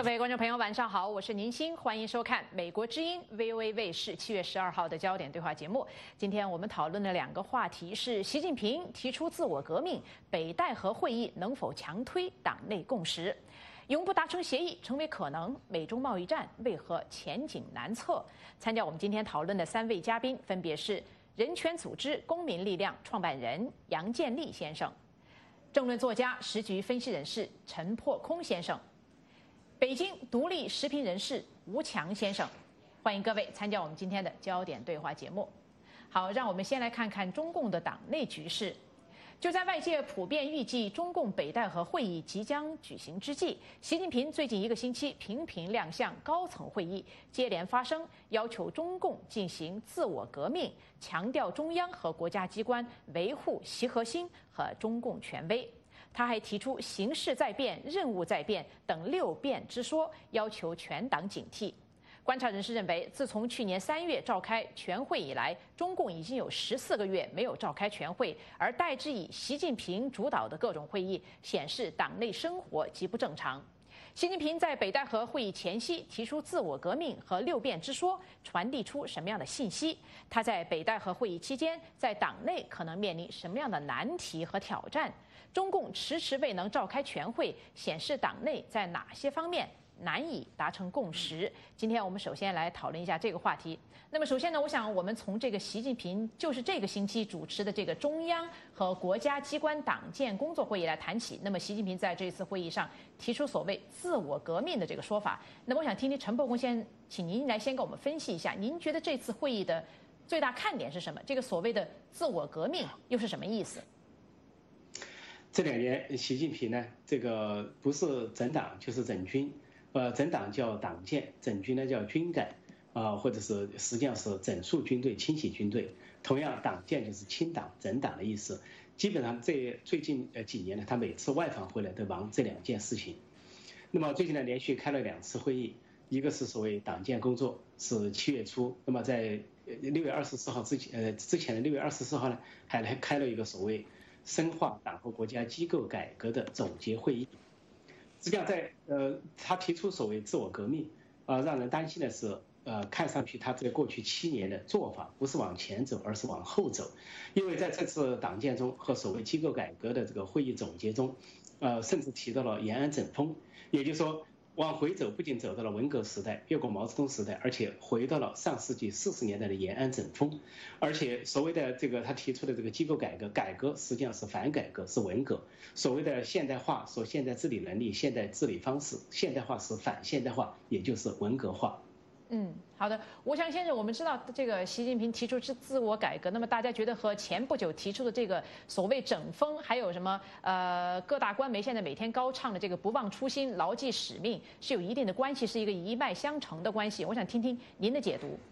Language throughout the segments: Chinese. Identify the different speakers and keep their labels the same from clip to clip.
Speaker 1: 位观众朋友，晚上好，我是宁鑫，欢迎收看美国之音 VOA 卫视7月12号的焦点对话节目。今天我们讨论的两个话题是：习近平提出自我革命，北戴河会议能否强推党内共识？永不达成协议成为可能，美中贸易战为何前景难测？参加我们今天讨论的3位嘉宾分别是人权组织公民力量创办人杨建立先生、政论作家、时局分析人士陈破空先生、北京独立时评人士吴强先生，欢迎各位参加我们今天的焦点对话节目。好，让我们先来看看中共的党内局势。就在外界普遍预计中共北戴河会议即将举行之际，习近平最近1个星期频频亮相高层会议，接连发声，要求中共进行自我革命，强调中央和国家机关维护习核心和中共权威。他还提出形势在变、任务在变等6变之说，要求全党警惕。观察人士认为，自从去年3月召开全会以来，中共已经有14个月没有召开全会，而代之以习近平主导的各种会议，显示党内生活极不正常。习近平在北戴河会议前夕提出自我革命和6变之说，传递出什么样的信息？他在北戴河会议期间，在党内可能面临什么样的难题和挑战？中共迟迟未能召开全会，显示党内在哪些方面难以达成共识？今天我们首先来讨论一下这个话题。那么首先呢，我想我们从这个习近平就是这个星期主持的这个中央和国家机关党建工作会议来谈起。那么习近平在这次会议上提出所谓自我革命的这个说法。那么我想听听陈破空先，请您来先给我们分析一下，您觉得这次会议的最大看点是什么？这个所谓的自我革命又是什么意思？
Speaker 2: 这2年，习近平呢，这个不是整党就是整军，整党叫党建，整军呢叫军改，或者是实际上是整肃军队、清洗军队。同样，党建就是清党、整党的意思。基本上最近几年呢，他每次外访回来都忙这2件事情。那么最近呢，连续开了2次会议，一个是所谓党建工作，是7月初。那么在6月24号之前的6月24号呢，还来开了一个所谓深化党和国家机构改革的总结会议。实际上他提出所谓自我革命，让人担心的是，看上去他在过去7年的做法不是往前走，而是往后走。因为在这次党建中和所谓机构改革的这个会议总结中，甚至提到了延安整风，也就是说，往回走，不仅走到了文革时代，越过毛泽东时代，而且回到了上世纪40年代的延安整风。而且所谓的这个他提出的这个机构改革实际上是反改革，是文革。所谓的现代化，说现代治理能力、现代治理方式，现代化是反现代化，也就是文革化。
Speaker 1: 好的，吴强先生，我们知道这个习近平提出是自我改革，那么大家觉得和前不久提出的这个所谓整风，还有什么各大官媒现在每天高唱的这个不忘初心、牢记使命，是有一定的关系，是一个一脉相承的关系。我想听听您的解读。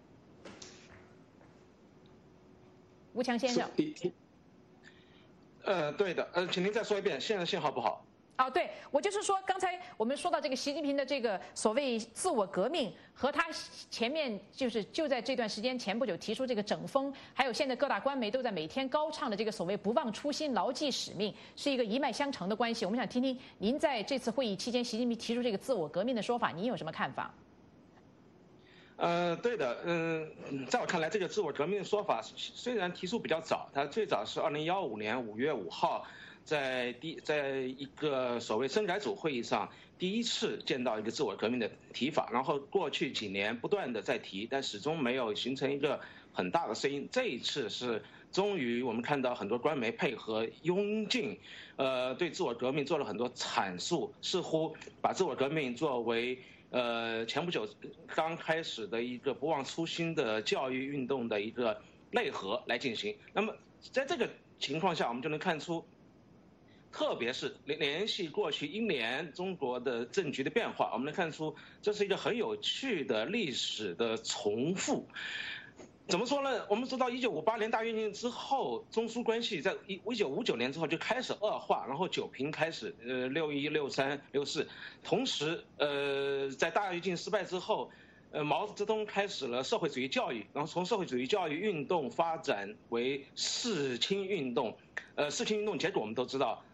Speaker 1: 吴强先生。
Speaker 3: 对的，请您再说一遍，现在信号不好。
Speaker 1: 对，我就是说，刚才我们说到这个习近平的这个所谓自我革命，和他前面就在这段时间前不久提出这个整风，还有现在各大官媒都在每天高唱的这个所谓不忘初心、牢记使命，是一个一脉相承的关系。我们想听听您在这次会议期间，习近平提出这个自我革命的说法，您有什么看法？
Speaker 3: 对的，在我看来，这个自我革命的说法虽然提出比较早，它最早是2015年5月5号。在一个所谓深改组会议上，第一次见到一个自我革命的提法，然后过去几年不断的在提，但始终没有形成一个很大的声音。这一次是终于我们看到很多官媒配合拥进，对自我革命做了很多阐述，似乎把自我革命作为前不久刚开始的一个不忘初心的教育运动的一个内核来进行。那么在这个情况下，我们就能看出。特别是联系过去1年中国的政局的变化，我们能看出这是一个很有趣的历史的重复。怎么说呢？我们知道1958年大跃进之后，中苏关系在1959年之后就开始恶化，然后9平开始，61、63、64。同时，在大跃进失败之后，毛泽东开始了社会主义教育，然后从社会主义教育运动发展为四清运动。四清运动结果我们都知道，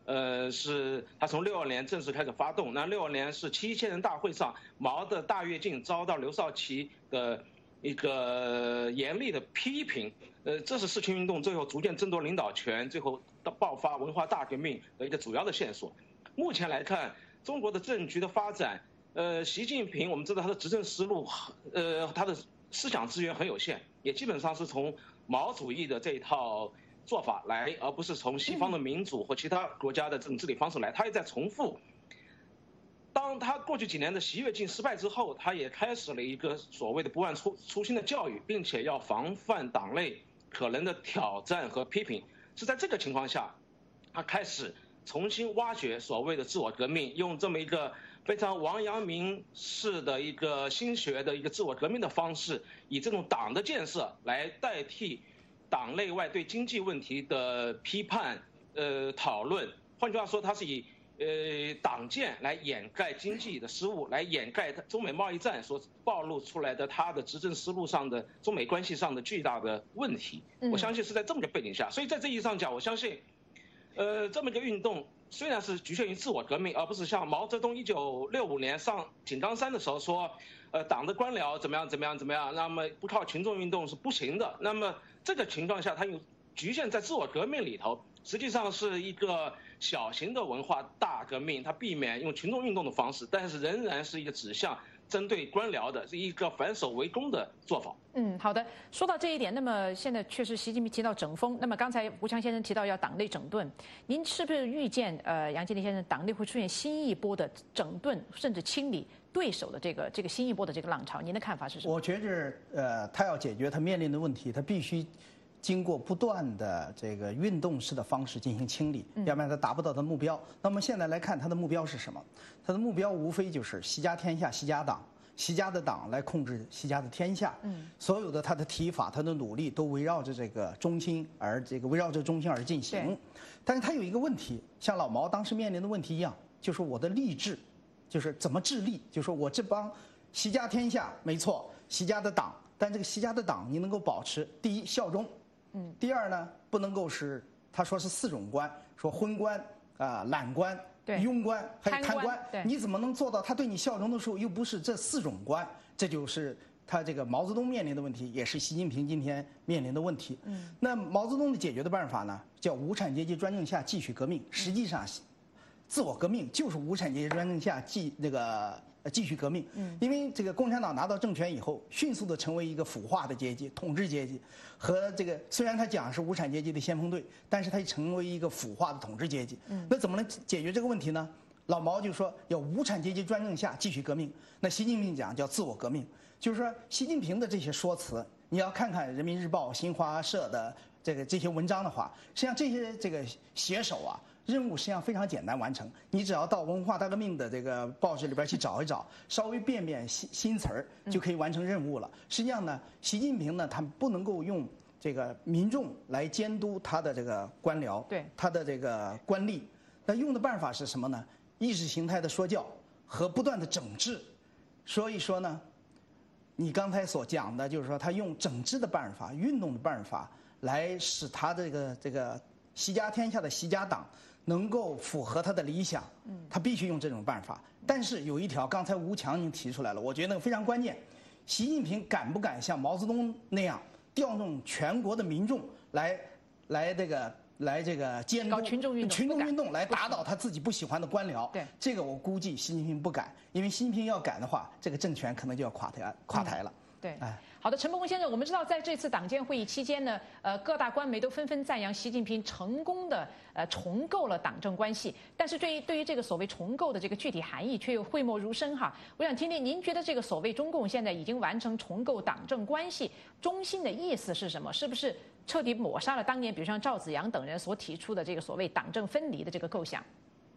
Speaker 3: 是他从62年正式开始发动。那62年是7000人大会上，毛的大跃进遭到刘少奇的一个严厉的批评。这是四群运动最后逐渐争夺领导权，最后爆发文化大革命的一个主要的线索。目前来看，中国的政局的发展，习近平我们知道他的执政思路，他的思想资源很有限，也基本上是从毛主义的这一套做法来，而不是从西方的民主或其他国家的这种治理方式来。他也在重复。当他过去几年的习跃进失败之后，他也开始了一个所谓的不忘初心的教育，并且要防范党内可能的挑战和批评。是在这个情况下，他开始重新挖掘所谓的自我革命，用这么一个非常王阳明式的一个新学的一个自我革命的方式，以这种党的建设来代替党内外对经济问题的批判、讨论。换句话说，他是以党建来掩盖经济的失误，来掩盖中美贸易战所暴露出来的他的执政思路上的中美关系上的巨大的问题。我相信是在这么个背景下，所以在这意义上讲，我相信，这么一个运动虽然是局限于自我革命，而不是像毛泽东1965年上井冈山的时候说，党的官僚怎么样怎么样怎么样，那么不靠群众运动是不行的。那么这个情况下，他又局限在自我革命里头，实际上是一个小型的文化大革命，它避免用群众运动的方式，但是仍然是一个指向针对官僚的，是一个反守为攻的做法。
Speaker 1: 好的。说到这一点，那么现在确实习近平提到整风，那么刚才吴强先生提到要党内整顿，您是不是预见杨洁篪先生党内会出现新一波的整顿，甚至清理对手的这个新一波的这个浪潮？您的看法是什么？
Speaker 4: 我觉着他要解决他面临的问题，他必须经过不断的这个运动式的方式进行清理，要不然他达不到他的目标。那么现在来看，他的目标是什么？他的目标无非就是习家天下，习家党，习家的党来控制习家的天下。所有的他的提法，他的努力都围绕着这个中心而进行。但是他有一个问题，像老毛当时面临的问题一样，就是我的吏治，就是怎么治吏，就是我这帮习家天下没错，习家的党，但这个习家的党你能够保持第一效忠。第二呢，不能够是他说是4种官，说昏官懒官、庸官还有贪官，你怎么能做到他对你效忠的时候又不是这4种官？这就是他这个毛泽东面临的问题，也是习近平今天面临的问题。那毛泽东的解决的办法呢，叫无产阶级专政下继续革命。实际上，自我革命就是无产阶级专政下继续革命。因为这个共产党拿到政权以后，迅速的成为一个腐化的阶级、统治阶级，和这个虽然他讲是无产阶级的先锋队，但是他成为一个腐化的统治阶级。那怎么能解决这个问题呢？老毛就说要无产阶级专政下继续革命。那习近平讲叫自我革命，就是说习近平的这些说辞，你要看看人民日报、新华社的这些文章的话，实际上这些这个写手啊，任务实际上非常简单完成，你只要到文化大革命的这个报纸里边去找一找，稍微变变新词儿，就可以完成任务了。实际上呢，习近平呢，他不能够用这个民众来监督他的这个官僚，他的这个官吏，那用的办法是什么呢？意识形态的说教和不断的整治。所以说呢，你刚才所讲的就是说，他用整治的办法、运动的办法来使他这个习家天下的习家党能够符合他的理想，他必须用这种办法。但是有一条，刚才吴强已经提出来了，我觉得非常关键。习近平敢不敢像毛泽东那样调动全国的民众来这个监督
Speaker 1: 群众运动
Speaker 4: 来打倒他自己不喜欢的官僚？这个我估计习近平不敢，因为习近平要敢的话，这个政权可能就要垮台了。
Speaker 1: 好的，陈伯公先生，我们知道在这次党建会议期间呢，各大官媒都纷纷赞扬习近平成功的重构了党政关系，但是对于这个所谓重构的这个具体含义却又讳莫如深哈。我想听听您觉得这个所谓中共现在已经完成重构党政关系，中心的意思是什么？是不是彻底抹杀了当年比如像赵紫阳等人所提出的这个所谓党政分离的这个构想？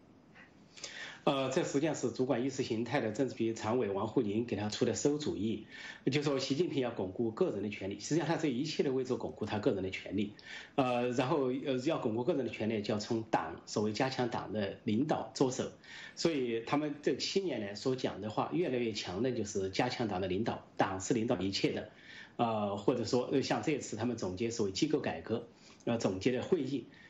Speaker 2: 这实际上是主管意识形态的政治局常委王沪宁给他出的馊主意，就说习近平要巩固个人的权利，实际上他这一切的为着巩固他个人的权利，然后要巩固个人的权利，就要从党所谓加强党的领导着手，所以他们这7年来所讲的话越来越强的就是加强党的领导，党是领导一切的，或者说像这次他们总结所谓机构改革，总结的会议，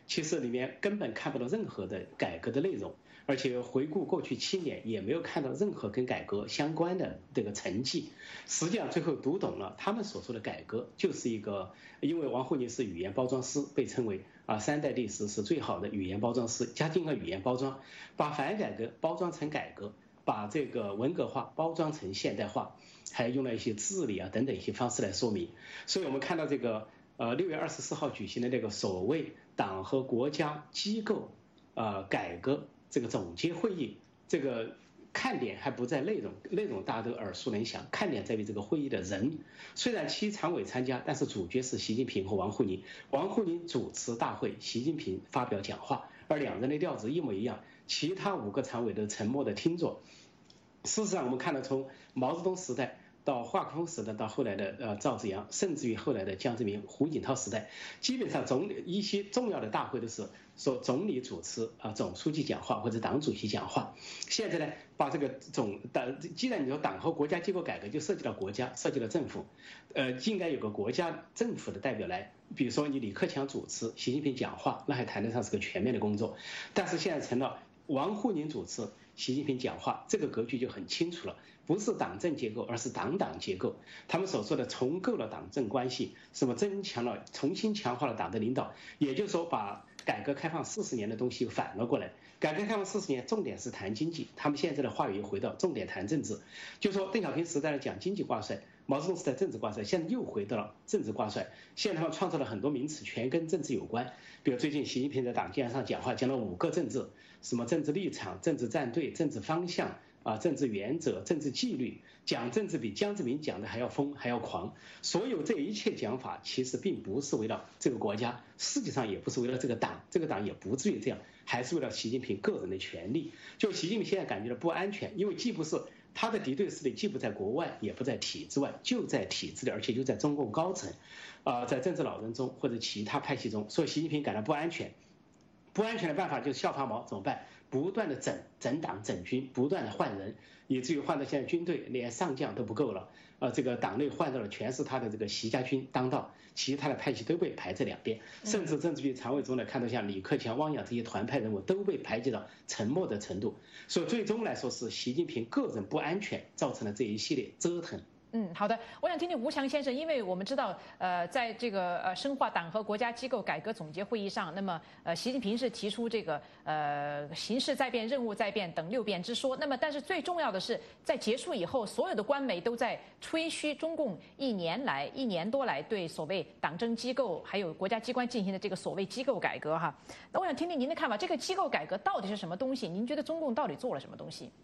Speaker 2: 其实里面根本看不到任何的改革的内容，而且回顾过去7年也没有看到任何跟改革相关的这个成绩。实际上最后读懂了他们所说的改革就是一个，因为王沪宁是语言包装师，被称为3代历史是最好的语言包装师，加进了语言包装，把反改革包装成改革，把这个文革化包装成现代化，还用了一些治理等等一些方式来说明。所以我们看到这个6月24号举行的那个所谓党和国家机构改革这个总结会议，这个看点还不在内容，内容大家都耳熟能详，看点在于这个会议的人。虽然7常委参加，但是主角是习近平和王沪宁。王沪宁主持大会，习近平发表讲话，而两人的调子一模一样，其他5个常委都沉默地听着。事实上，我们看到从毛泽东时代到华国锋时代，到后来的赵紫阳，甚至于后来的江泽民、胡锦涛时代，基本上一些重要的大会都是说总理主持总书记讲话或者党主席讲话。现在呢，把这个既然你说党和国家机构改革，就涉及到国家，涉及到政府，应该有个国家政府的代表来，比如说你李克强主持，习近平讲话，那还谈得上是个全面的工作。但是现在成了王沪宁主持，习近平讲话，这个格局就很清楚了，不是党政结构，而是党结构。他们所说的重构了党政关系，什么重新强化了党的领导，也就是说把改革开放40年的东西反了过来。改革开放40年，重点是谈经济，他们现在的话语回到重点谈政治，就说邓小平时代的讲经济挂帅，毛泽东时代政治挂帅，现在又回到了政治挂帅。现在他们创造了很多名词，全跟政治有关。比如最近习近平在党建上讲话，讲了5个政治，什么政治立场、政治站队、政治方向政治原则、政治纪律，讲政治比江泽民讲的还要疯还要狂。所有这一切讲法，其实并不是为了这个国家，实际上也不是为了这个党，这个党也不至于这样，还是为了习近平个人的权利。就习近平现在感觉到不安全，因为既不是他的敌对势力，既不在国外，也不在体制外，就在体制里，而且就在中共高层，在政治老人中或者其他派系中，所以习近平感到不安全。不安全的办法就是效仿毛，怎么办？不断的整党整军，不断的换人，以至于换到现在军队连上将都不够了。这个党内换到了全是他的这个习家军当道，其他的派系都被排在两边，甚至政治局常委中呢，看到像李克强、汪洋这些团派人物都被排挤到沉默的程度。所以最终来说是习近平个人不安全造成了这一系列折腾。
Speaker 1: 好的，我想听听吴强先生，因为我们知道，在这个深化党和国家机构改革总结会议上，那么习近平是提出这个形势在变、任务在变等6变之说。那么，但是最重要的是，在结束以后，所有的官媒都在吹嘘中共1年多来对所谓党政机构还有国家机关进行的这个所谓机构改革哈。那我想听听您的看法，这个机构改革到底是什么东西？您觉得中共到底做了什么东西？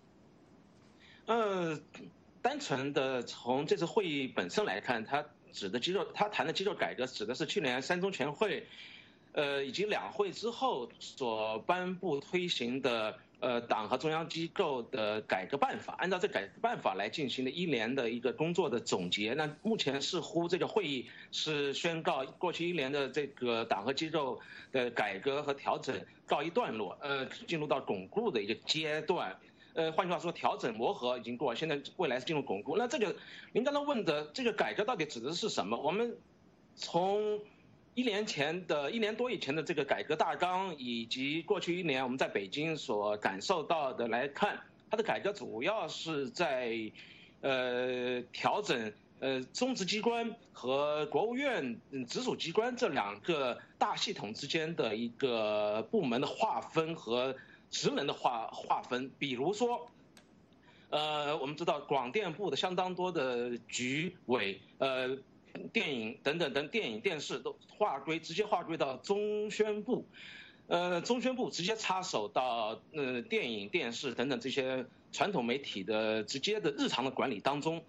Speaker 3: 单纯的从这次会议本身来看，他谈的机构改革指的是去年3中全会，以及2会之后所颁布推行的党和中央机构的改革办法，按照这改革办法来进行的1年的一个工作的总结。那目前似乎这个会议是宣告过去1年的这个党和机构的改革和调整告一段落，进入到巩固的一个阶段。换句话说，调整磨合已经过，现在未来是进入巩固。那这个您刚才问的这个改革到底指的是什么？我们从1年多以前的这个改革大纲，以及过去1年我们在北京所感受到的来看，它的改革主要是在调整中执机关和国务院直属机关这2个大系统之间的一个部门的划分和职能的划分。比如说我们知道广电部的相当多的局委电影等等电影电视都直接划归到中宣部，中宣部直接插手到电影电视等等这些传统媒体的直接的日常的管理当中。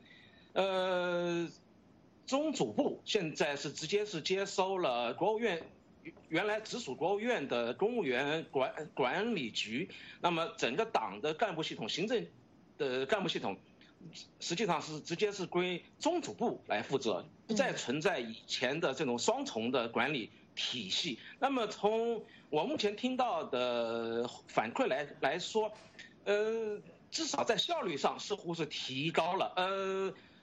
Speaker 3: 中组部现在是直接是接收了国务院原来直属国务院的公务员管理局，那么整个党的干部系统、行政的干部系统，实际上是直接是归中组部来负责，不再存在以前的这种双重的管理体系。那么从我目前听到的反馈来说，至少在效率上似乎是提高了。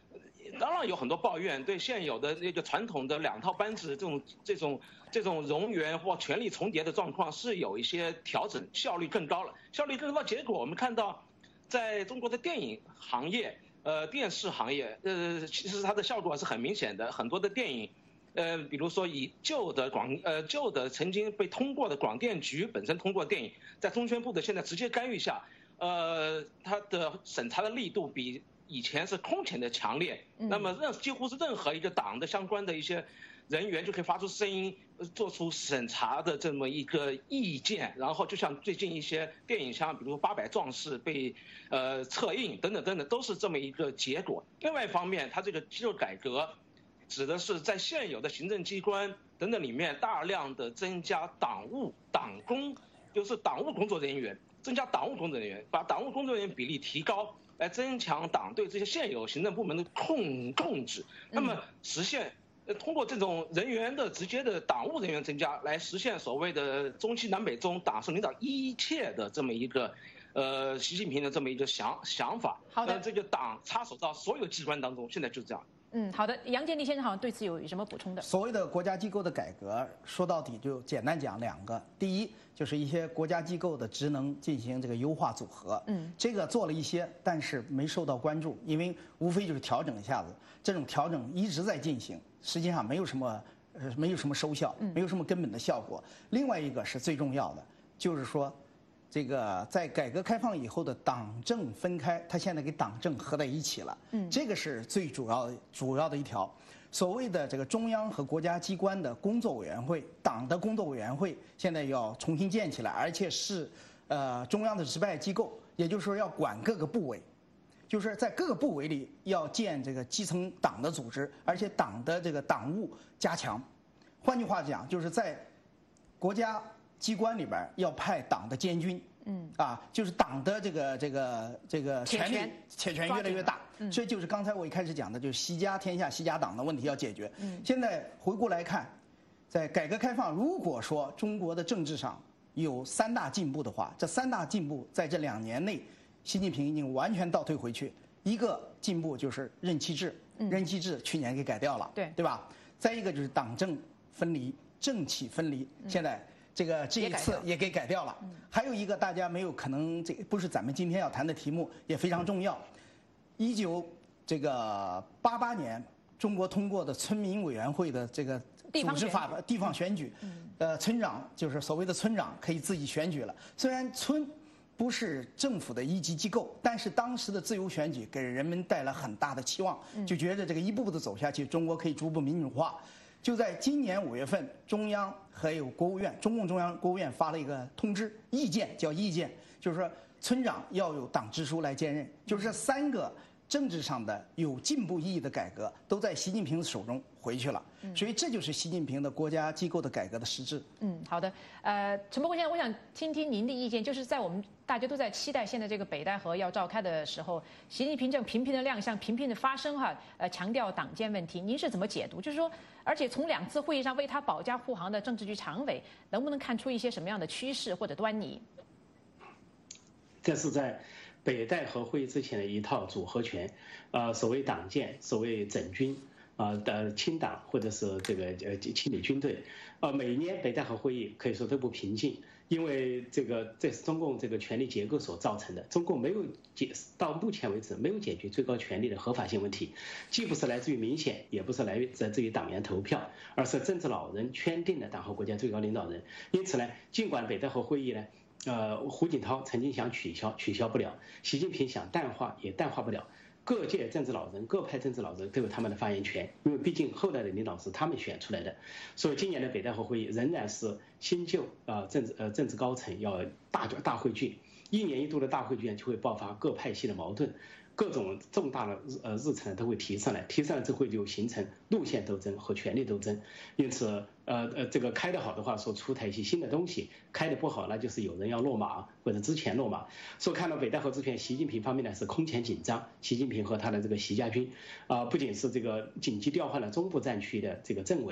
Speaker 3: 当然有很多抱怨，对现有的那个传统的2套班子这种冗员或权力重叠的状况是有一些调整，效率更高了。效率更高，结果我们看到，在中国的电影行业、电视行业，其实它的效果是很明显的。很多的电影，比如说以旧的曾经被通过的广电局本身通过的电影，在中宣部的现在直接干预下，它的审查的力度比以前是空前的强烈。那么几乎是任何一个党的相关的一些人员就可以发出声音，做出审查的这么一个意见。然后就像最近一些电影，像比如说《800壮士》被撤映等等等等，都是这么一个结果。另外一方面，它这个机构改革指的是在现有的行政机关等等里面大量的增加党务工作人员，增加党务工作人员，把党务工作人员比例提高，来增强党对这些现有行政部门的控制。那么实现通过这种人员的直接的党务人员增加，来实现所谓的中西南北中党是领导一切的这么一个习近平的这么一个想法。
Speaker 1: 好的，
Speaker 3: 这个党插手到所有机关当中，现在就是这样。
Speaker 1: 好的，杨洁篪先生好像对此有什么补充的？
Speaker 4: 所谓的国家机构的改革，说到底就简单讲2个，第一就是一些国家机构的职能进行这个优化组合，这个做了一些，但是没受到关注，因为无非就是调整一下子，这种调整一直在进行，实际上没有什么收效，没有什么根本的效果。另外一个是最重要的，就是说，这个在改革开放以后的党政分开，它现在给党政合在一起了，这个是最主要的一条。所谓的这个中央和国家机关的工作委员会，党的工作委员会现在要重新建起来，而且是中央的直派机构，也就是说要管各个部委，就是在各个部委里要建这个基层党的组织，而且党的这个党务加强。换句话讲，就是在国家机关里边要派党的监军，就是党的这个权力铁拳越来越大，这就是刚才我一开始讲的，就是习家天下习家党的问题要解决。现在回过来看，在改革开放，如果说中国的政治上有3大进步的话，这3大进步在这2年内，习近平已经完全倒退回去。一个进步就是任期制，任期制去年给改掉了，对吧？再一个就是党政分离、政企分离，现在这一次也给改掉了。还有一个大家没有可能，这不是咱们今天要谈的题目，也非常重要。1988年中国通过的村民委员会的这个组织法的地方选举，村长就是所谓的村长可以自己选举了。虽然村不是政府的一级机构，但是当时的自由选举给人们带来很大的期望，就觉得这个一步步的走下去，中国可以逐步民主化。就在今年5月份，中央还有国务院，中共中央国务院发了一个通知，意见，就是说村长要有党支书来兼任，就是这3个政治上的有进步意义的改革都在习近平手中回去了，所以这就是习近平的国家机构的改革的实质。
Speaker 1: 好的，陈伯公先生，我想听听您的意见，就是在我们大家都在期待现在这个北戴河要召开的时候，习近平正频频的亮相，频频的发声强调党建问题，您是怎么解读？就是说，而且从2次会议上为他保驾护航的政治局常委，能不能看出一些什么样的趋势或者端倪？
Speaker 2: 这是在北戴河会议之前的一套组合拳，所谓党建，所谓整军，的清党或者是这个清理军队，每年北戴河会议可以说都不平静，因为这是中共这个权力结构所造成的。中共到目前为止没有解决最高权力的合法性问题，既不是来自于民选，也不是来自于党员投票，而是政治老人圈定的党和国家最高领导人。因此呢，尽管北戴河会议呢，胡锦涛曾经想取消不了，习近平想淡化也淡化不了。各界政治老人、各派政治老人都有他们的发言权，因为毕竟后来的领导是他们选出来的。所以今年的北戴河会议仍然是新旧政治高层要大汇聚，1年1度的大汇聚就会爆发各派系的矛盾。各种重大的日程都会提上来之后就形成路线斗争和权力斗争。因此，这个开得好的话，说出台一些新的东西；开得不好，那就是有人要落马或者之前落马。所以看到北戴河之前，习近平方面呢是空前紧张。习近平和他的这个习家军，不仅是这个紧急调换了中部战区的这个政委，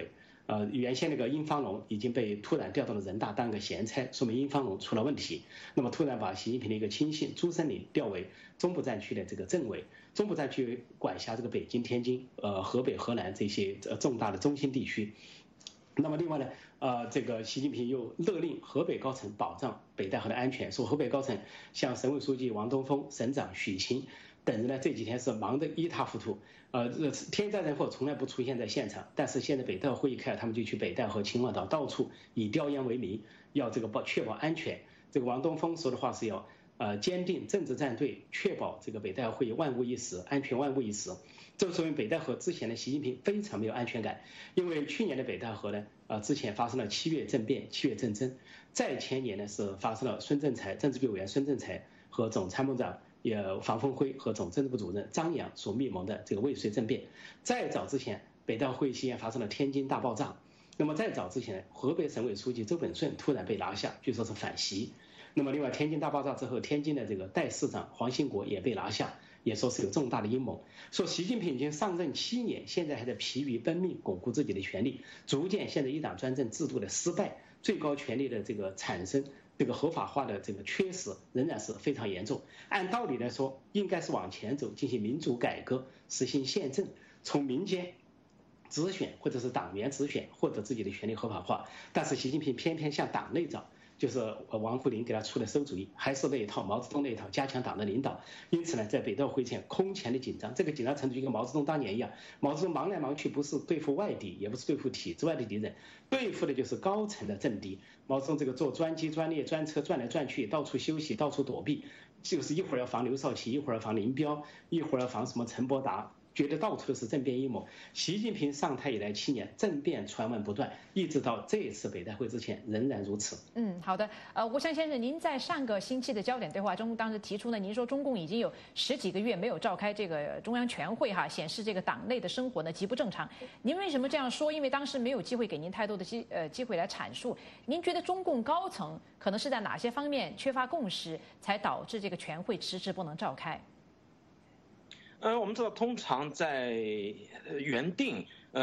Speaker 2: 原先那个殷方龙已经被突然调到了人大当个闲差，说明殷方龙出了问题。那么突然把习近平的一个亲信朱森林调为中部战区的这个政委，中部战区管辖这个北京、天津、河北、河南这些重大的中心地区。那么另外呢，这个习近平又勒令河北高层保障北戴河的安全，说河北高层像省委书记王东峰、省长许晴等人呢，这几天是忙得一塌糊涂。天灾人祸从来不出现在现场，但是现在北戴河会议开了，他们就去北戴河、秦皇岛到处以调研为名，要这个确保安全。这个王东峰说的话是要坚定政治站队，确保这个北戴河会议万无一失，安全万无一失。这说明北戴河之前的习近平非常没有安全感，因为去年的北戴河呢，之前发生了7月政变、7月政争，再前年呢是发生了孙政才政治局委员孙政才和总参谋长房峰辉和总政治部主任张扬所密谋的这个未遂政变，再早之前北戴河会议期间发生了天津大爆炸，那么再早之前河北省委书记周本顺突然被拿下，据说是反袭。那么另外天津大爆炸之后，天津的这个代市长黄兴国也被拿下，也说是有重大的阴谋。说习近平已经上任7年，现在还在疲于奔命巩固自己的权力，逐渐现在一党专政制度的失败，最高权力的这个产生，这个合法化的这个缺失仍然是非常严重。按道理来说，应该是往前走，进行民主改革，实行宪政，从民间直选或者是党员直选获得自己的权利合法化。但是习近平偏偏向党内找，就是王沪宁给他出的馊主意，还是那一套毛泽东那一套，加强党的领导。因此呢，在北戴河会前空前的紧张，这个紧张程度就跟毛泽东当年一样。毛泽东忙来忙去，不是对付外敌，也不是对付体制外的敌人，对付的就是高层的政敌。毛泽东这个坐专机、专列、专车转来转去，到处休息，到处躲避，就是一会儿要防刘少奇，一会儿要防林彪，一会儿要防什么陈伯达。觉得到处都是政变阴谋。习近平上台以来7年，政变传闻不断，一直到这一次北戴会之前仍然如此。
Speaker 1: 好的。吴湘先生，您在上个星期的焦点对话中，当时提出呢，您说中共已经有10几个月没有召开这个中央全会哈，显示这个党内的生活呢极不正常。您为什么这样说？因为当时没有机会给您太多的机会来阐述。您觉得中共高层可能是在哪些方面缺乏共识，才导致这个全会迟迟不能召开？
Speaker 3: 我们知道，通常在原定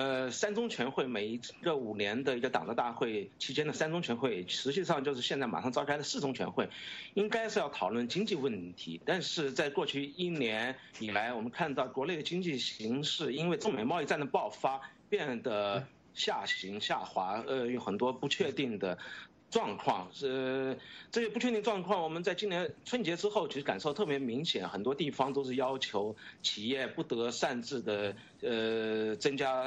Speaker 3: 3中全会每一个5年的一个党的大会期间的3中全会，实际上就是现在马上召开的4中全会，应该是要讨论经济问题。但是在过去1年以来，我们看到国内的经济形势因为中美贸易战的爆发变得下行下滑，有很多不确定的状况。这些不确定状况，我们在今年春节之后其实感受特别明显，很多地方都是要求企业不得擅自的增加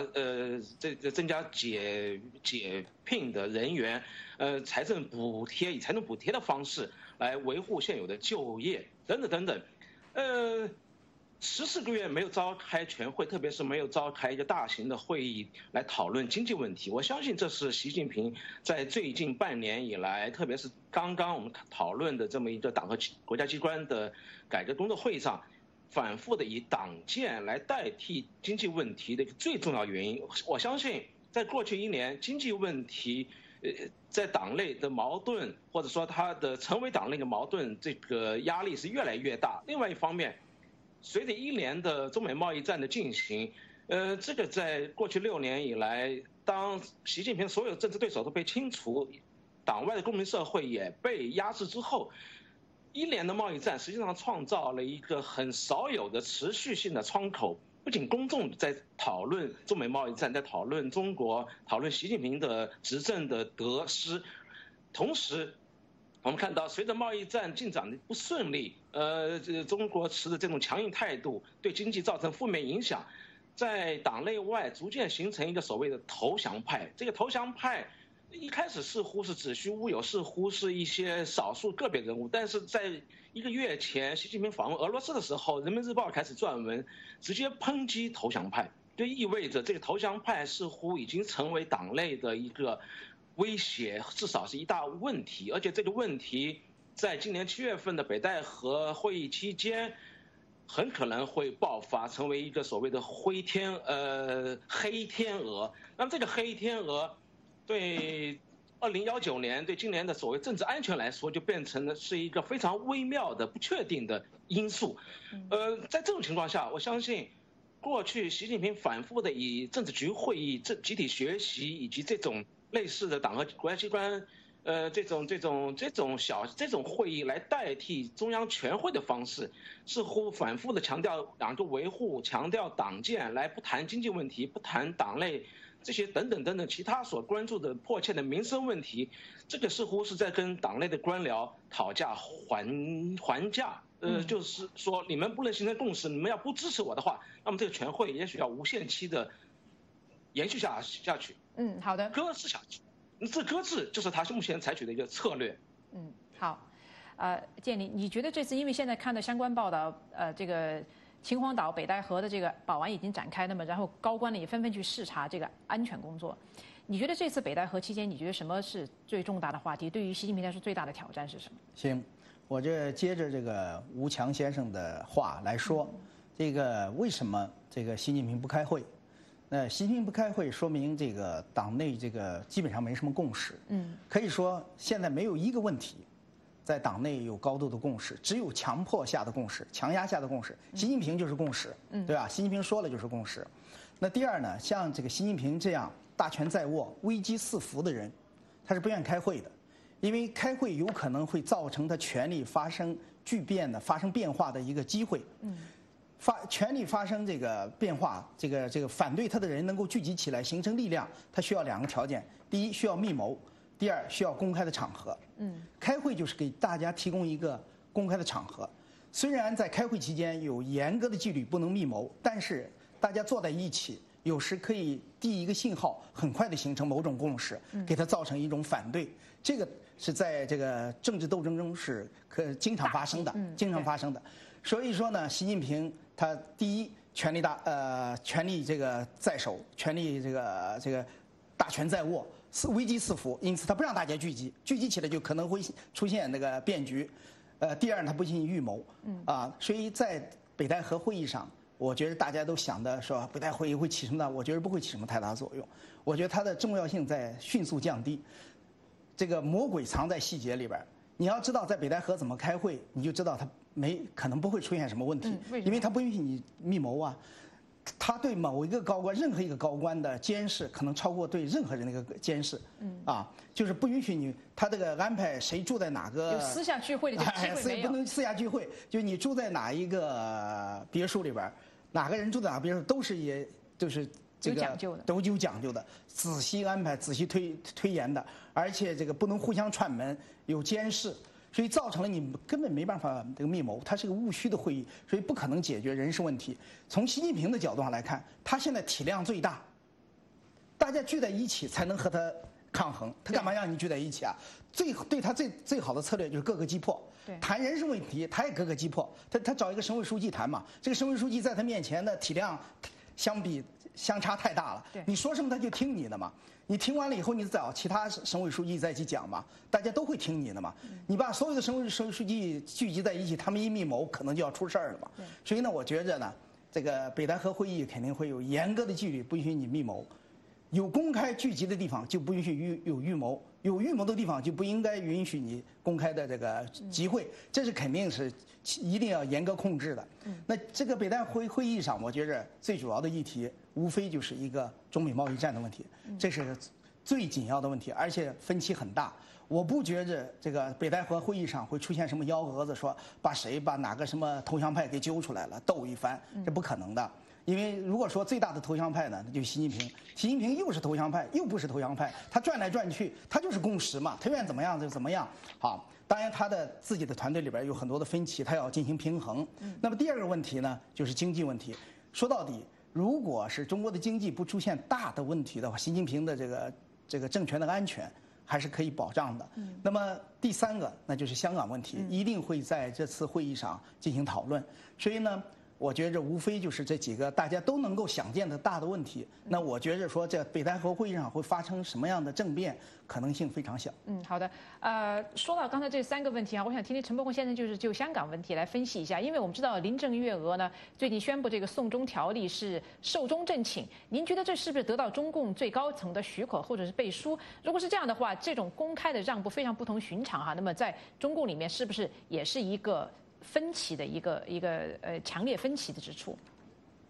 Speaker 3: 解聘的人员，以财政补贴的方式来维护现有的就业等等等等。14个月没有召开全会，特别是没有召开一个大型的会议来讨论经济问题，我相信这是习近平在最近半年以来，特别是刚刚我们讨论的这么一个党和国家机关的改革工作会议上，反复的以党建来代替经济问题的一个最重要原因。我相信在过去1年，经济问题在党内的矛盾，或者说它的成为党内的矛盾，这个压力是越来越大。另外一方面，随着1年的中美贸易战的进行，这个在过去6年以来，当习近平所有政治对手都被清除，党外的公民社会也被压制之后，1年的贸易战实际上创造了一个很少有的持续性的窗口。不仅公众在讨论中美贸易战，在讨论中国，讨论习近平的执政的得失，同时我们看到，随着贸易战进展的不顺利，中国持的这种强硬态度对经济造成负面影响，在党内外逐渐形成一个所谓的投降派。这个投降派一开始似乎是子虚乌有，似乎是一些少数个别人物，但是在1个月前，习近平访问俄罗斯的时候，《人民日报》开始撰文，直接抨击投降派，就意味着这个投降派似乎已经成为党内的一个威胁，至少是一大问题。而且这个问题在今年7月份的北戴河会议期间，很可能会爆发，成为一个所谓的黑天鹅。那么这个黑天鹅对2019年对今年的所谓政治安全来说，就变成了是一个非常微妙的不确定的因素。在这种情况下，我相信过去习近平反复的以政治局会议、集体学习以及这种类似的党和国家机关，这种会议来代替中央全会的方式，似乎反复的强调党的维护，强调党建，来不谈经济问题，不谈党内这些等等其他所关注的迫切的民生问题，这个似乎是在跟党内的官僚讨价还价。就是说你们不能形成共识，你们要不支持我的话，那么这个全会也许要无限期的延续下去。
Speaker 1: 好的。
Speaker 3: 搁置下去，这搁置就是他目前采取的一个策略。
Speaker 1: 好，建林，你觉得这次因为现在看的相关报道，这个秦皇岛、北戴河的这个保安已经展开，那么然后高官呢也纷纷去视察这个安全工作，你觉得这次北戴河期间，你觉得什么是最重大的话题？对于习近平来说，最大的挑战是什么？
Speaker 4: 行。我这接着这个吴强先生的话来说，这个为什么这个习近平不开会？习近平不开会，说明这个党内这个基本上没什么共识。可以说现在没有一个问题在党内有高度的共识，只有强迫下的共识、强压下的共识。习近平就是共识，对吧？习近平说了就是共识。那第二呢，像这个习近平这样大权在握、危机四伏的人，他是不愿意开会的。因为开会有可能会造成他权力发生巨变的、发生变化的一个机会。权力发生这个变化，这个反对他的人能够聚集起来形成力量，他需要2个条件：第一，需要密谋；第二，需要公开的场合。开会就是给大家提供一个公开的场合。虽然在开会期间有严格的纪律，不能密谋，但是大家坐在一起，有时可以递一个信号，很快的形成某种共识，给他造成一种反对。这个是在这个政治斗争中是经常发生的，经常发生的。所以说呢，习近平他第一权力这个在手，权力这个大权在握，危机四伏，因此他不让大家聚集起来就可能会出现那个变局。第二，他不进行预谋，所以在北戴河会议上，我觉得大家都想的说北戴河会议会起什么呢？我觉得不会起什么太大作用。我觉得它的重要性在迅速降低。这个魔鬼藏在细节里边。你要知道，在北戴河怎么开会，你就知道它可能不会出现什么问题，因为它不允许你密谋啊。他对某一个高官，任何一个高官的监视，可能超过对任何人的一个监视。就是不允许你他这个安排谁住在哪个
Speaker 1: 有私下聚会的这个机会没有，
Speaker 4: 不能私下聚会，就你住在哪一个别墅里边，哪个人住在哪个别墅都是就是这个都有讲究的，仔细安排、仔细推演的，而且这个不能互相串门，有监视。所以造成了你根本没办法这个密谋，它是个务虚的会议，所以不可能解决人事问题。从习近平的角度上来看，他现在体量最大，大家聚在一起才能和他抗衡。他干嘛让你聚在一起啊？对他最好的策略就是各个击破。谈人事问题，他也各个击破。他找一个省委书记谈嘛，这个省委书记在他面前的体量相差太大了。你说什么他就听你的嘛。你听完了以后，你找其他省委书记再去讲嘛，大家都会听你的嘛。你把所有的省委书记聚集在一起，他们一密谋，可能就要出事儿了嘛。所以呢，我觉着呢，这个北戴河会议肯定会有严格的纪律，不允许你密谋。有公开聚集的地方就不允许有预谋，有预谋的地方就不应该允许你公开的这个集会，这是肯定是一定要严格控制的。那这个北戴河会议上，我觉着最主要的议题无非就是一个中美贸易战的问题，这是最紧要的问题，而且分歧很大。我不觉着这个北戴河会议上会出现什么幺蛾子，说把哪个什么投降派给揪出来了斗一番，这不可能的。因为如果说最大的投降派呢，那就是习近平。习近平又是投降派，又不是投降派，他转来转去，他就是共识嘛，他愿意怎么样就怎么样。好，当然他的自己的团队里边有很多的分歧，他要进行平衡。那么第二个问题呢，就是经济问题。说到底，如果是中国的经济不出现大的问题的话，习近平的这个政权的安全还是可以保障的。那么第三个，那就是香港问题，一定会在这次会议上进行讨论。所以呢，我觉着无非就是这几个大家都能够想见的大的问题。那我觉着说，这北戴河会议上会发生什么样的政变，可能性非常小。
Speaker 1: 好的。说到刚才这3个问题啊，我想听听陈伯宏先生就香港问题来分析一下，因为我们知道林郑月娥呢最近宣布这个送中条例是寿终正寝，您觉得这是不是得到中共最高层的许可或者是背书？如果是这样的话，这种公开的让步非常不同寻常哈。那么在中共里面是不是也是一个分歧的一个强烈分歧的之处？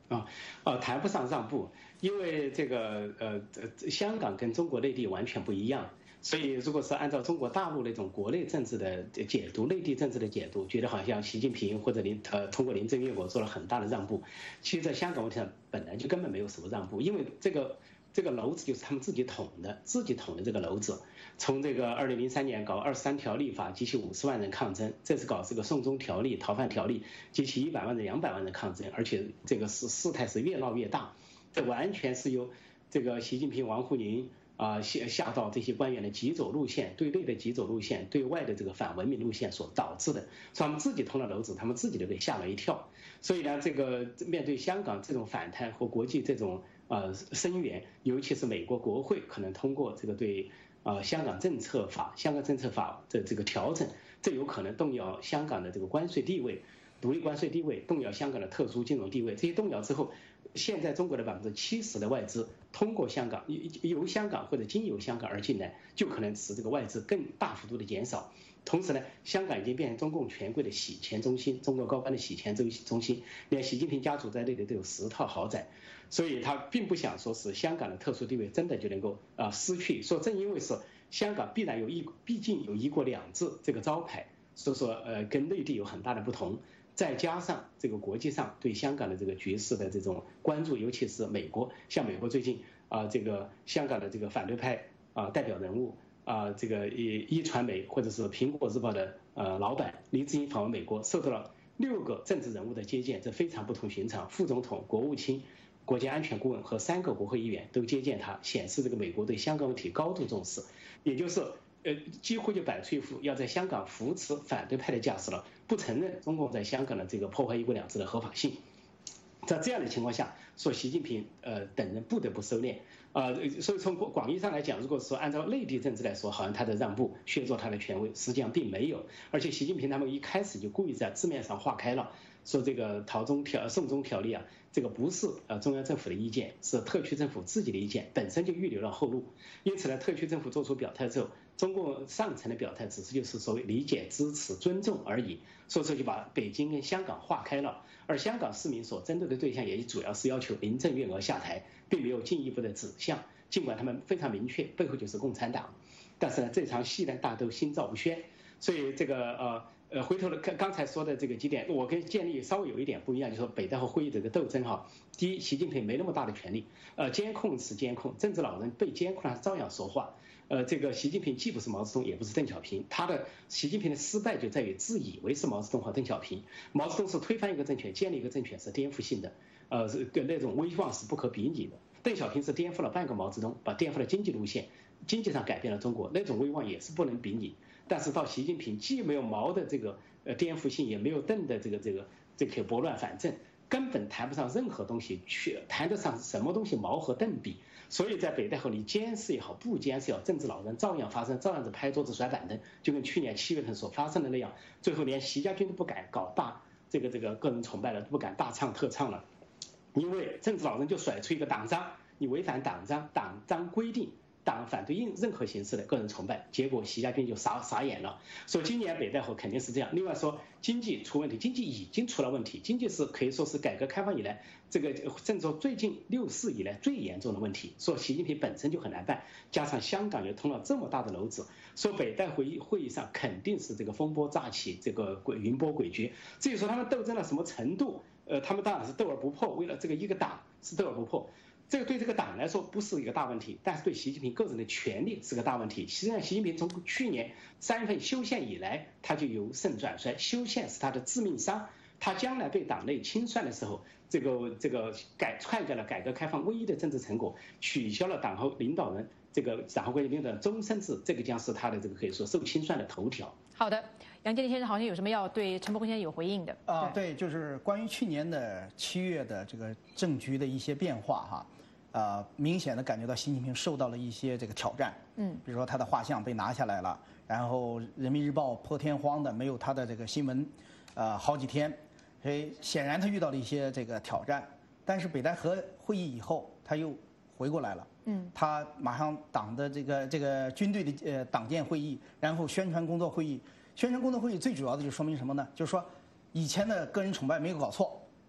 Speaker 2: 谈不上让步，因为这个香港跟中国内地完全不一样。所以，如果是按照中国大陆那种国内政治的解读、内地政治的解读，觉得好像习近平或者通过林郑月娥做了很大的让步，其实在香港问题上本来就根本没有什么让步，因为这个篓子就是他们自己捅的这个篓子。从这个2003年搞23条立法，激起50万人抗争，这次搞这个送中条例、逃犯条例，激起100万人、200万人抗争，而且这个事态是越闹越大，这完全是由这个习近平、王沪宁下到这些官员的极左路线，对内的极左路线，对外的这个反文明路线所导致的，所以他们自己捅了篓子，他们自己都给吓了一跳。所以呢，这个面对香港这种反弹和国际这种声援，尤其是美国国会可能通过这个对香港政策法的这个调整，这有可能动摇香港的这个关税地位、独立关税地位，动摇香港的特殊金融地位。这些动摇之后，现在中国的70%的外资通过香港，由香港或者经由香港而进来，就可能使这个外资更大幅度的减少。同时呢，香港已经变成中共权贵的洗钱中心，中国高官的洗钱中心，连习近平家族在内的都有10套豪宅，所以他并不想说是香港的特殊地位真的就能够失去。说正因为是香港毕竟有一国两制这个招牌，所以说跟内地有很大的不同。再加上这个国际上对香港的这个局势的这种关注，尤其是美国，像美国最近这个香港的这个反对派代表人物这个一传媒或者是苹果日报的老板黎智英访问美国，受到了6个政治人物的接见，这非常不同寻常。副总统、国务卿、国家安全顾问和3个国会议员都接见他，显示这个美国对香港问题高度重视，也就是几乎就摆出一副要在香港扶持反对派的架势了，不承认中共在香港的这个破坏1国2制的合法性。在这样的情况下，说习近平等人不得不收敛所以从广义上来讲，如果说按照内地政治来说，好像他的让步削弱他的权威，实际上并没有。而且习近平他们一开始就故意在字面上划开了，说这个送中条例这个不是中央政府的意见，是特区政府自己的意见，本身就预留了后路。因此呢，特区政府做出表态之后，中共上层的表态只是就是所谓理解、支持、尊重而已，所以说就把北京跟香港划开了。而香港市民所针对的对象也主要是要求林郑月娥下台，并没有进一步的指向。尽管他们非常明确，背后就是共产党，但是呢，这场戏呢，大家都心照不宣。所以这个回头刚才说的这个几点，我跟建立稍微有一点不一样，就是说北戴河会议的这个斗争第一，习近平没那么大的权力，监控是监控，政治老人被监控了照样说话。这个习近平既不是毛泽东，也不是邓小平，习近平的失败就在于自以为是毛泽东和邓小平。毛泽东是推翻一个政权，建立一个政权是颠覆性的，跟那种威望是不可比拟的。邓小平是颠覆了半个毛泽东，颠覆了经济路线，经济上改变了中国，那种威望也是不能比拟。但是到习近平既没有毛的这个颠覆性，也没有邓的这个拨乱反正，根本谈不上任何东西，谈得上什么东西毛和邓比。所以在北戴河里监视也好，不监视也好，政治老人照样发生，照样子拍桌子甩板凳，就跟去年7月份所发生的那样。最后连习家军都不敢搞大这个个人崇拜了，都不敢大唱特唱了，因为政治老人就甩出一个党章，你违反党章规定，党反对任何形式的个人崇拜，结果习家军就傻眼了。说今年北戴河肯定是这样。另外说经济出问题，经济已经出了问题，经济是可以说是改革开放以来甚至说最近6·4以来最严重的问题。说习近平本身就很难办，加上香港又通了这么大的篓子，说北戴河会议上肯定是这个风波乍起，这个云波诡谲。至于说他们斗争到什么程度，他们当然是斗而不破，为了这个一个党是斗而不破。这个对这个党来说不是一个大问题，但是对习近平个人的权力是个大问题。实际上，习近平从去年3月份修宪以来，他就由盛转衰，修宪是他的致命伤。他将来被党内清算的时候，篡改了改革开放唯一的政治成果，取消了党后领导人党后国领导人终身制，这个将是他的可以说受清算的头条。
Speaker 1: 好的，杨建立先生好像有什么要对陈伯公先生有回应的
Speaker 4: 对，就是关于去年的7月的这个政局的一些变化明显的感觉到习近平受到了一些这个挑战，比如说他的画像被拿下来了，然后人民日报破天荒的没有他的这个新闻，好几天，所以显然他遇到了一些这个挑战。但是北戴河会议以后，他又回过来了，他马上党的这个军队的党建会议，然后宣传工作会议，宣传工作会议最主要的就说明什么呢？就是说以前的个人崇拜没有搞错。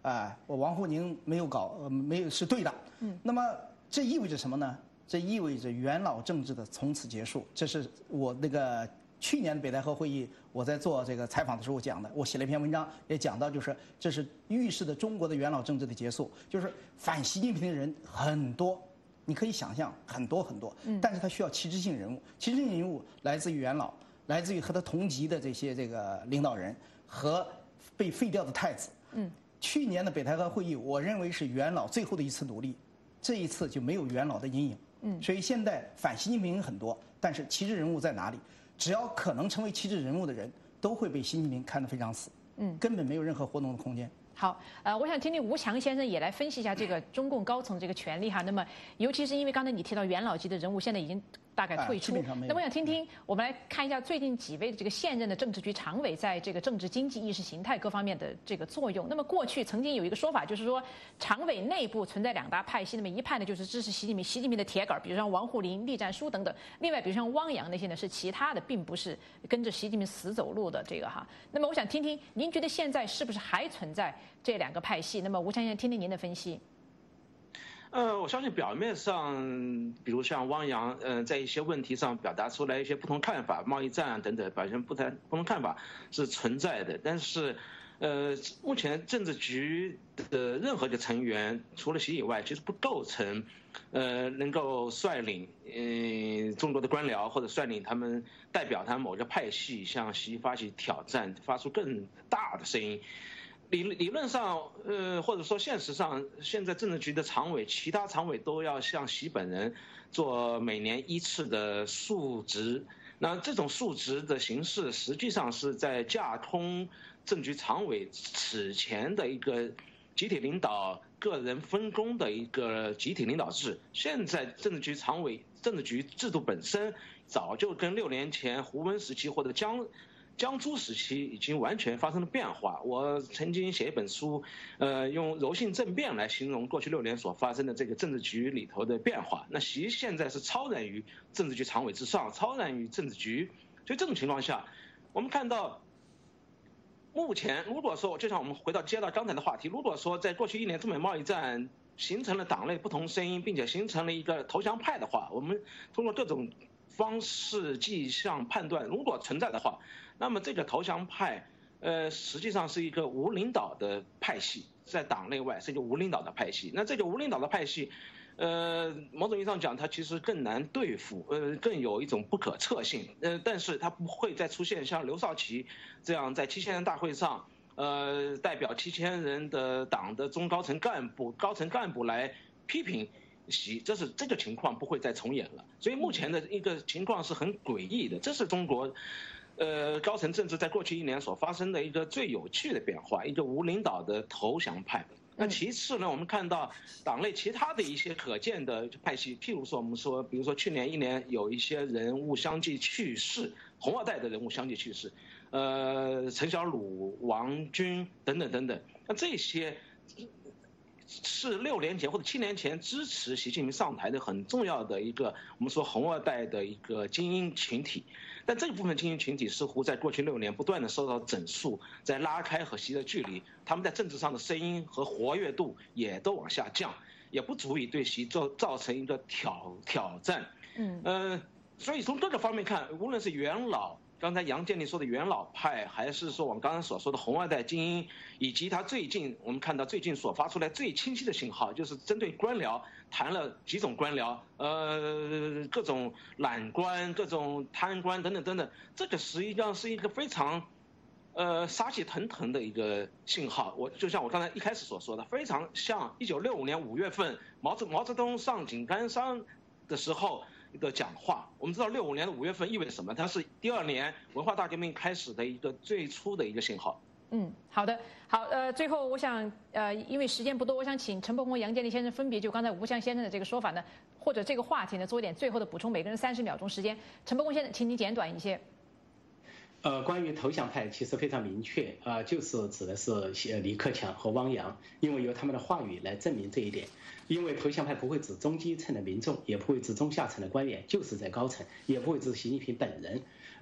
Speaker 4: 我王沪宁没有没有是对的。那么这意味着什么呢？这意味着元老政治的从此结束。这是我那个去年北戴河会议我在做这个采访的时候讲的，我写了一篇文章也讲到，就是这是预示着中国的元老政治的结束，就是反习近平的人很多。你可以想象很多很多，但是他需要旗帜性人物，旗帜性人物来自于元老，来自于和他同级的这个领导人和被废掉的太子。去年的北戴河会议，我认为是元老最后的一次努力，这一次就没有元老的阴影。所以现在反习近平很多，但是旗帜人物在哪里？只要可能成为旗帜人物的人，都会被习近平看得非常死，根本没有任何活动的空间。
Speaker 1: 好，我想听听吴强先生也来分析一下这个中共高层这个权力哈。那么，尤其是因为刚才你提到元老级的人物现在已经大概退出，那我想听听，我们来看一下最近几位的这个现任的政治局常委在这个政治经济意识形态各方面的这个作用。那么过去曾经有一个说法，就是说常委内部存在2大派系，那么一派呢就是支持习近平的铁杆，比如像王沪宁、栗战书等等；另外比如像汪洋那些呢是其他的，并不是跟着习近平死走路的这个哈。那么我想听听，您觉得现在是不是还存在这2个派系？那么吴强先生，听听您的分析。
Speaker 3: 我相信表面上，比如像汪洋，在一些问题上表达出来一些不同看法，贸易战等等表现不同看法是存在的。但是，目前政治局的任何一个成员，除了习以外，其实不构成，能够率领中国的官僚或者率领他们代表他某个派系向习发起挑战，发出更大的声音。理论上，或者说现实上，现在政治局的常委，其他常委都要向习本人做每年1次的述职。那这种述职的形式，实际上是在架空政局常委此前的一个集体领导、个人分工的一个集体领导制。现在政治局常委、政治局制度本身早就跟6年前胡温时期或者江朱时期已经完全发生了变化。我曾经写一本书，用柔性政变来形容过去6年所发生的这个政治局里头的变化。那习现在是超然于政治局常委之上，超然于政治局。所以这种情况下，我们看到，目前如果说，就像我们接到刚才的话题，如果说在过去1年中美贸易战形成了党内不同声音，并且形成了一个投降派的话，我们通过各种方式迹象判断，如果存在的话，那么这个投降派，实际上是一个无领导的派系，在党内外是一个无领导的派系。那这个无领导的派系，某种意义上讲，它其实更难对付，更有一种不可测性。但是它不会再出现像刘少奇这样在7000人大会上，代表7000人的党的中高层干部来批评习，这个情况不会再重演了。所以目前的一个情况是很诡异的，这是中国高层政治在过去1年所发生的一个最有趣的变化，一个无领导的投降派。那其次呢，我们看到党内其他的一些可见的派系，譬如说比如说去年1年有一些人物相继去世，红二代的人物相继去世，陈小鲁、王军等等等等，那这些是6年前或者7年前支持习近平上台的很重要的一个我们说红二代的一个精英群体。但这部分精英群体似乎在过去6年不断的受到整肃，在拉开和习的距离，他们在政治上的声音和活跃度也都往下降，也不足以对习造成一个挑战。所以从各个方面看，无论是元老，刚才杨建立说的元老派，还是说我们刚刚所说的红二代精英，以及他我们看到最近所发出来最清晰的信号，就是针对官僚谈了几种官僚，各种揽官、各种贪官等等等等，这个实际上是一个非常杀气腾腾的一个信号。就像我刚才一开始所说的，非常像1965年5月份毛泽东上井冈山的时候的讲话。我们知道65年的5月份意味着什么？它是第2年文化大革命开始的一个最初的一个信号。
Speaker 1: 好的，好，最后我想，因为时间不多，我想请陈伯宏、杨建立先生分别就刚才吴强先生的这个说法呢，或者这个话题呢，做一点最后的补充，每个人30秒钟时间。陈伯宏先生，请你简短一些。
Speaker 2: 关于投降派，其实非常明确，就是指的是李克强和汪洋，因为由他们的话语来证明这一点。因为投降派不会指中基层的民众，也不会指中下层的官员，就是在高层，也不会指习近平本人。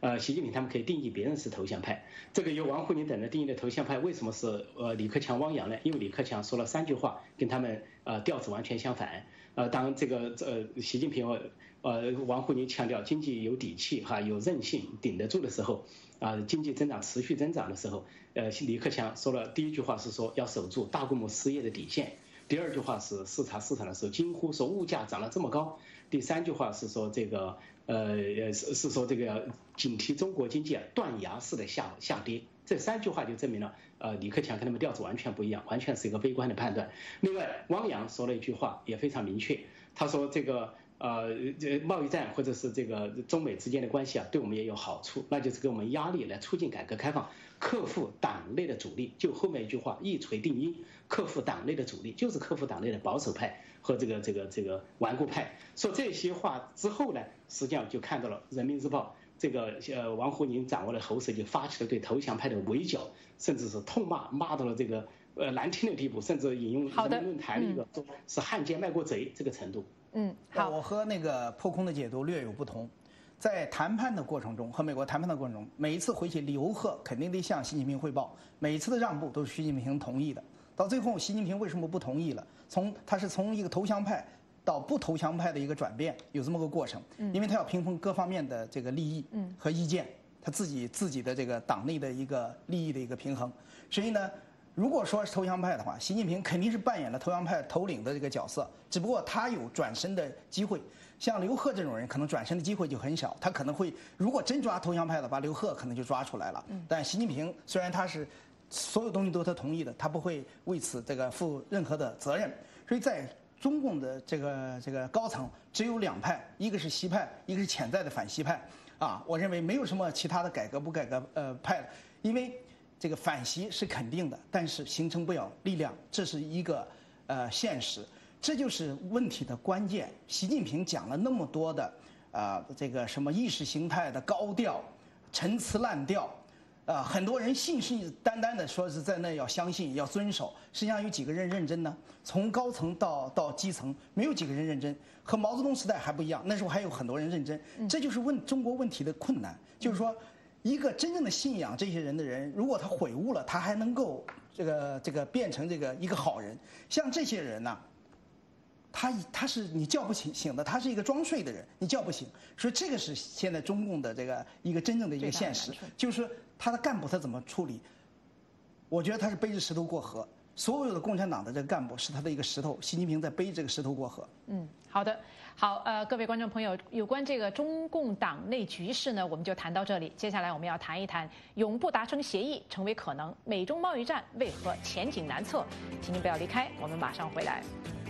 Speaker 2: 习近平他们可以定义别人是投降派。这个由王沪宁等人定义的投降派，为什么是李克强、汪洋呢？因为李克强说了3句话，跟他们调子完全相反。当这个习近平王沪宁强调经济有底气哈，有韧性，顶得住的时候，经济增长持续增长的时候，李克强说了第1句话是说要守住大规模失业的底线，第2句话是视察市场的时候惊呼说物价涨得这么高，第3句话是说这个是说这个警惕中国经济断崖式的下跌。这3句话就证明了李克强跟他们调子完全不一样，完全是一个悲观的判断。另外，汪洋说了一句话也非常明确，他说这个贸易战或者是这个中美之间的关系对我们也有好处，那就是给我们压力来促进改革开放，克服党内的阻力。就后面一句话一锤定音，克服党内的阻力，就是克服党内的保守派和这个顽固派。说这些话之后呢，实际上就看到了《人民日报》这个王沪宁掌握了喉舌，就发起了对投降派的围剿，甚至是痛骂到了这个难听的地步，甚至引用人民论坛的一个说是汉奸卖国贼这个程度。
Speaker 1: 好，
Speaker 4: 我和那个破空的解读略有不同。在谈判的过程中，和美国谈判的过程中，每一次回去刘鹤肯定得向习近平汇报，每一次的让步都是习近平同意的。到最后，习近平为什么不同意了？他是从一个投降派到不投降派的一个转变，有这么个过程。因为他要平衡各方面的这个利益和意见，他自己的这个党内的一个利益的一个平衡。所以呢，如果说是投降派的话，习近平肯定是扮演了投降派头领的这个角色，只不过他有转身的机会。像刘鹤这种人，可能转身的机会就很小，他可能会如果真抓投降派的话，刘鹤可能就抓出来了。但习近平虽然他是所有东西都是他同意的，他不会为此负任何的责任。所以在中共的这个高层只有2派，一个是习派，一个是潜在的反习派。我认为没有什么其他的改革不改革派了，因为这个反习是肯定的，但是形成不了力量，这是一个现实，这就是问题的关键。习近平讲了那么多的这个什么意识形态的高调、陈词滥调。很多人信誓旦旦的说是在那要相信要遵守，实际上有几个人认真呢？从高层到基层，没有几个人认真。和毛泽东时代还不一样，那时候还有很多人认真。这就是中国问题的困难，就是说，一个真正的信仰这些人的人，如果他悔悟了，他还能够这个变成一个好人。像这些人呢，他是你叫不醒的，他是一个装睡的人，你叫不醒。所以这个是现在中共的一个真正的一个现实，就是他的干部他怎么处理？我觉得他是背着石头过河，所有的共产党的这个干部是他的一个石头，习近平在背这个石头过河。
Speaker 1: 好的，好，各位观众朋友，有关这个中共党内局势呢，我们就谈到这里。接下来我们要谈一谈永不达成协议成为可能，美中贸易战为何前景难测？请您不要离开，我们马上回来。